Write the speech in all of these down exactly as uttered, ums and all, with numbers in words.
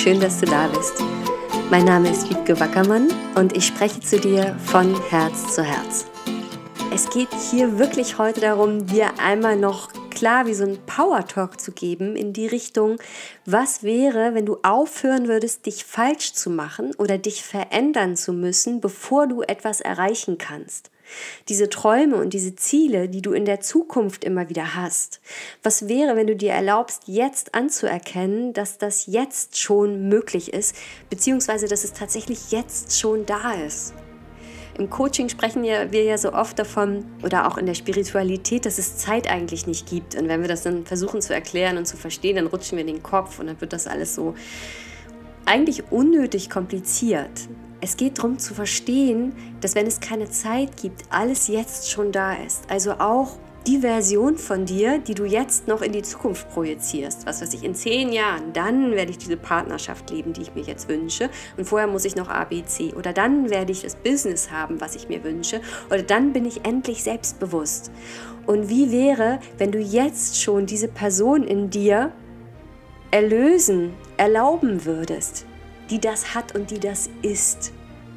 schön, dass du da bist. Mein Name ist Wiebke Wackermann und ich spreche zu dir von Herz zu Herz. Es geht hier wirklich heute darum, dir einmal noch klar wie so ein Power-Talk zu geben in die Richtung, was wäre, wenn du aufhören würdest, dich falsch zu machen oder dich verändern zu müssen, bevor du etwas erreichen kannst. Diese Träume und diese Ziele, die du in der Zukunft immer wieder hast. Was wäre, wenn du dir erlaubst, jetzt anzuerkennen, dass das jetzt schon möglich ist, beziehungsweise dass es tatsächlich jetzt schon da ist? Im Coaching sprechen wir ja so oft davon, oder auch in der Spiritualität, dass es Zeit eigentlich nicht gibt. Und wenn wir das dann versuchen zu erklären und zu verstehen, dann rutschen wir in den Kopf und dann wird das alles so eigentlich unnötig kompliziert. Es geht darum zu verstehen, dass wenn es keine Zeit gibt, alles jetzt schon da ist. Also auch die Version von dir, die du jetzt noch in die Zukunft projizierst. Was weiß ich, in zehn Jahren, dann werde ich diese Partnerschaft leben, die ich mir jetzt wünsche. Und vorher muss ich noch A, B, C. Oder dann werde ich das Business haben, was ich mir wünsche. Oder dann bin ich endlich selbstbewusst. Und wie wäre, wenn du jetzt schon diese Person in dir erlösen, erlauben würdest, die das hat und die das ist?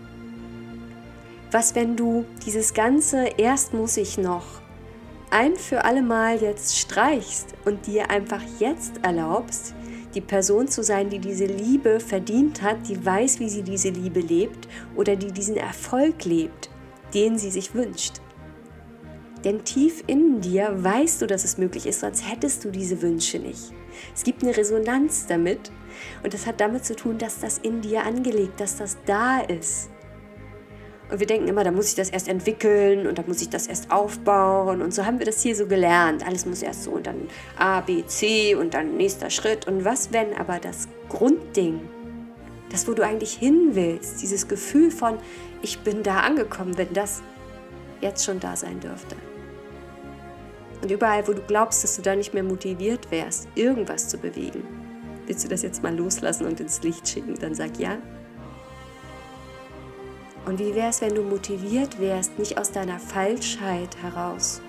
Was, wenn du dieses ganze erst muss ich noch ein für alle Mal jetzt streichst und dir einfach jetzt erlaubst, die Person zu sein, die diese Liebe verdient hat, die weiß, wie sie diese Liebe lebt oder die diesen Erfolg lebt, den sie sich wünscht. Denn tief in dir weißt du, dass es möglich ist, sonst hättest du diese Wünsche nicht. Es gibt eine Resonanz damit und das hat damit zu tun, dass das in dir angelegt, dass das da ist. Und wir denken immer, da muss ich das erst entwickeln und da muss ich das erst aufbauen und so haben wir das hier so gelernt. Alles muss erst so und dann A, B, C und dann nächster Schritt. Und was, wenn aber das Grundding, das, wo du eigentlich hin willst, dieses Gefühl von, ich bin da angekommen, wenn das jetzt schon da sein dürfte. Und überall, wo du glaubst, dass du da nicht mehr motiviert wärst, irgendwas zu bewegen, willst du das jetzt mal loslassen und ins Licht schicken? Dann sag ja. Und wie wäre es, wenn du motiviert wärst, nicht aus deiner Falschheit heraus,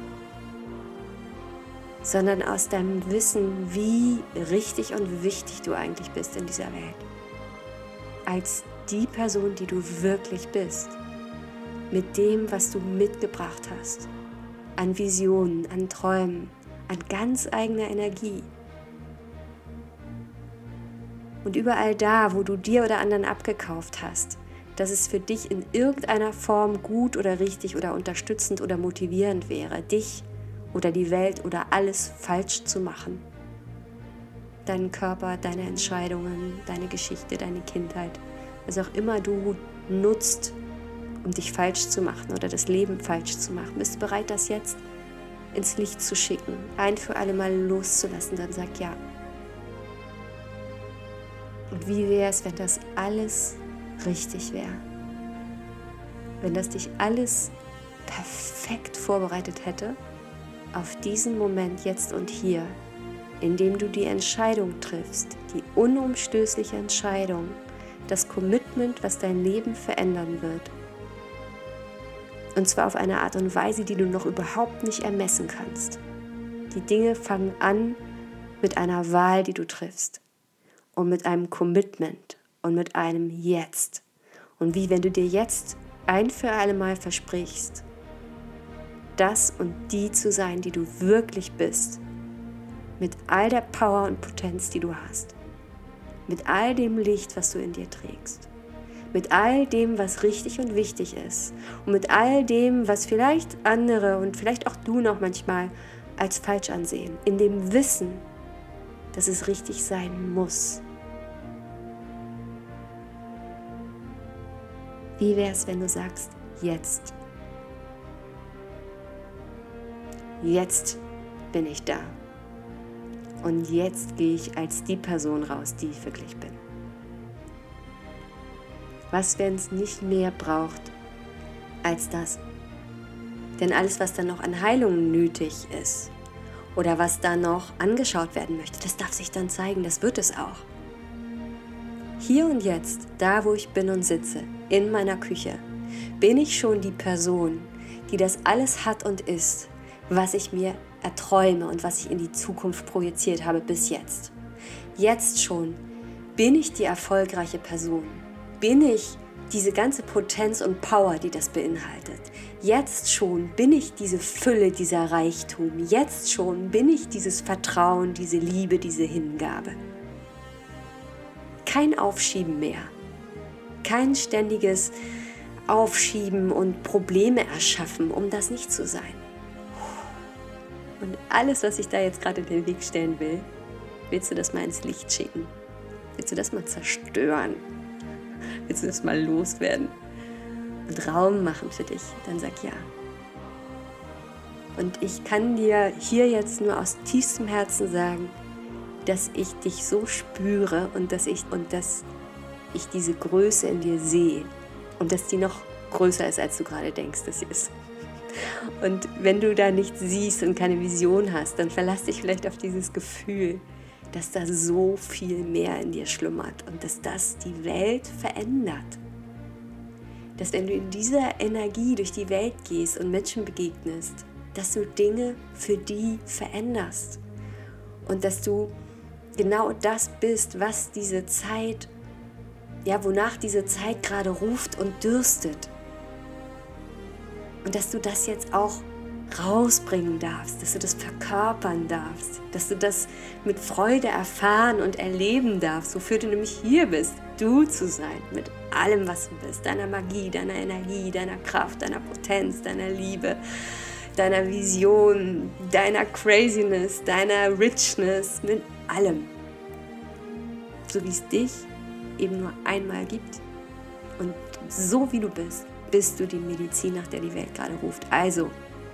sondern aus deinem Wissen, wie richtig und wichtig du eigentlich bist in dieser Welt. Als die Person, die du wirklich bist. Mit dem, was du mitgebracht hast. An Visionen, an Träumen, an ganz eigener Energie. Und überall da, wo du dir oder anderen abgekauft hast, dass es für dich in irgendeiner Form gut oder richtig oder unterstützend oder motivierend wäre, dich oder die Welt oder alles falsch zu machen. Deinen Körper, deine Entscheidungen, deine Geschichte, deine Kindheit, was auch immer du nutzt, um dich falsch zu machen oder das Leben falsch zu machen. Bist du bereit, das jetzt ins Licht zu schicken, ein für alle Mal loszulassen? Dann sag ja. Und wie wäre es, wenn das alles richtig wäre? Wenn das dich alles perfekt vorbereitet hätte auf diesen Moment jetzt und hier, in dem du die Entscheidung triffst, die unumstößliche Entscheidung, das Commitment, was dein Leben verändern wird. Und zwar auf eine Art und Weise, die du noch überhaupt nicht ermessen kannst. Die Dinge fangen an mit einer Wahl, die du triffst und mit einem Commitment. Und mit einem Jetzt. Und wie wenn du dir jetzt ein für alle Mal versprichst, das und die zu sein, die du wirklich bist. Mit all der Power und Potenz, die du hast. Mit all dem Licht, was du in dir trägst. Mit all dem, was richtig und wichtig ist. Und mit all dem, was vielleicht andere und vielleicht auch du noch manchmal als falsch ansehen. In dem Wissen, dass es richtig sein muss. Wie wäre es, wenn du sagst, jetzt? Jetzt bin ich da. Und jetzt gehe ich als die Person raus, die ich wirklich bin. Was, wenn es nicht mehr braucht als das? Denn alles, was dann noch an Heilung nötig ist oder was da noch angeschaut werden möchte, das darf sich dann zeigen, das wird es auch. Hier und jetzt, da wo ich bin und sitze, in meiner Küche, bin ich schon die Person, die das alles hat und ist, was ich mir erträume und was ich in die Zukunft projiziert habe bis jetzt. Jetzt schon Bin ich die erfolgreiche Person? Bin ich diese ganze Potenz und Power, die das beinhaltet? Jetzt schon bin ich diese Fülle, dieser Reichtum. Jetzt schon bin ich dieses Vertrauen, diese Liebe, diese Hingabe. Kein Aufschieben mehr. Kein ständiges Aufschieben und Probleme erschaffen, um das nicht zu sein. Und alles, was ich da jetzt gerade in den Weg stellen will, willst du das mal ins Licht schicken? Willst du das mal zerstören? Willst du das mal loswerden? Und Raum machen für dich? Dann sag ja. Und ich kann dir hier jetzt nur aus tiefstem Herzen sagen, dass ich dich so spüre und dass ich, und dass ich diese Größe in dir sehe und dass die noch größer ist, als du gerade denkst, dass sie ist. Und wenn du da nichts siehst und keine Vision hast, dann verlass dich vielleicht auf dieses Gefühl, dass da so viel mehr in dir schlummert und dass das die Welt verändert. Dass wenn du in dieser Energie durch die Welt gehst und Menschen begegnest, dass du Dinge für die veränderst und dass du genau das bist, was diese Zeit, ja, wonach diese Zeit gerade ruft und dürstet. Und dass du das jetzt auch rausbringen darfst, dass du das verkörpern darfst, dass du das mit Freude erfahren und erleben darfst, wofür du nämlich hier bist, du zu sein, mit allem, was du bist, deiner Magie, deiner Energie, deiner Kraft, deiner Potenz, deiner Liebe, deiner Vision, deiner Craziness, deiner Richness, mit allem. So wie es dich eben nur einmal gibt und so wie du bist, bist du die Medizin, nach der die Welt gerade ruft. Also,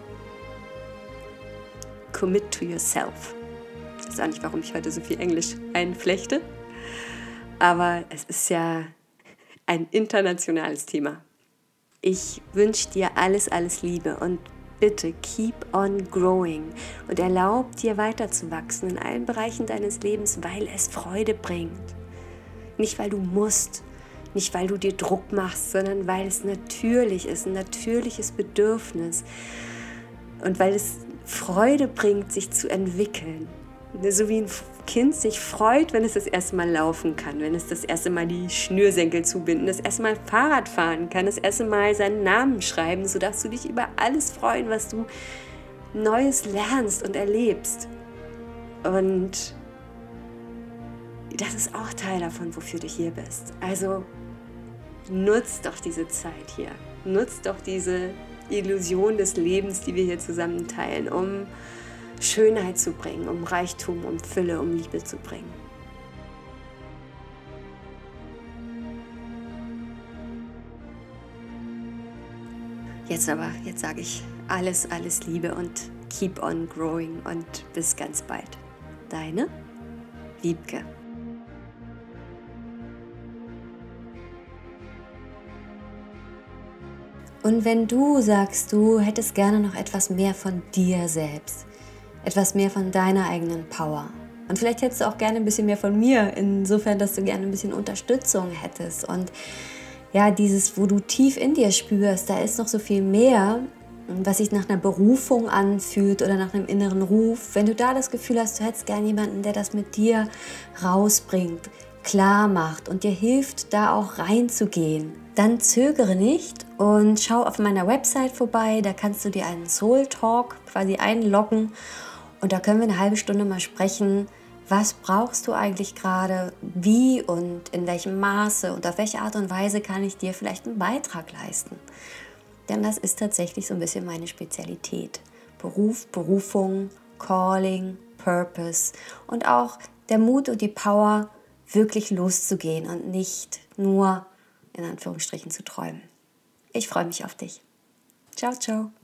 commit to yourself. Ich weiß auch nicht, warum ich heute so viel Englisch einflechte, aber es ist ja ein internationales Thema. Ich wünsche dir alles, alles Liebe und bitte keep on growing und erlaub dir weiterzuwachsen in allen Bereichen deines Lebens, weil es Freude bringt. Nicht, weil du musst, nicht, weil du dir Druck machst, sondern weil es natürlich ist, ein natürliches Bedürfnis und weil es Freude bringt, sich zu entwickeln. So wie ein Kind sich freut, wenn es das erste Mal laufen kann, wenn es das erste Mal die Schnürsenkel zubinden, das erste Mal Fahrrad fahren kann, das erste Mal seinen Namen schreiben, so darfst du dich über alles freuen, was du Neues lernst und erlebst. Und das ist auch Teil davon, wofür du hier bist. Also nutz doch diese Zeit hier. Nutz doch diese Illusion des Lebens, die wir hier zusammen teilen, um Schönheit zu bringen, um Reichtum, um Fülle, um Liebe zu bringen. Jetzt aber, jetzt sage ich alles, alles Liebe und keep on growing und bis ganz bald. Deine Wiebke. Und wenn du sagst, du hättest gerne noch etwas mehr von dir selbst, etwas mehr von deiner eigenen Power und vielleicht hättest du auch gerne ein bisschen mehr von mir, insofern, dass du gerne ein bisschen Unterstützung hättest und ja, dieses, wo du tief in dir spürst, da ist noch so viel mehr, was sich nach einer Berufung anfühlt oder nach einem inneren Ruf. Wenn du da das Gefühl hast, du hättest gerne jemanden, der das mit dir rausbringt, klar macht und dir hilft, da auch reinzugehen, dann zögere nicht und schau auf meiner Website vorbei. Da kannst du dir einen Soul Talk quasi einloggen und da können wir eine halbe Stunde mal sprechen, was brauchst du eigentlich gerade, wie und in welchem Maße und auf welche Art und Weise kann ich dir vielleicht einen Beitrag leisten. Denn das ist tatsächlich so ein bisschen meine Spezialität. Beruf, Berufung, Calling, Purpose und auch der Mut und die Power, wirklich loszugehen und nicht nur in Anführungsstrichen zu träumen. Ich freue mich auf dich. Ciao, ciao.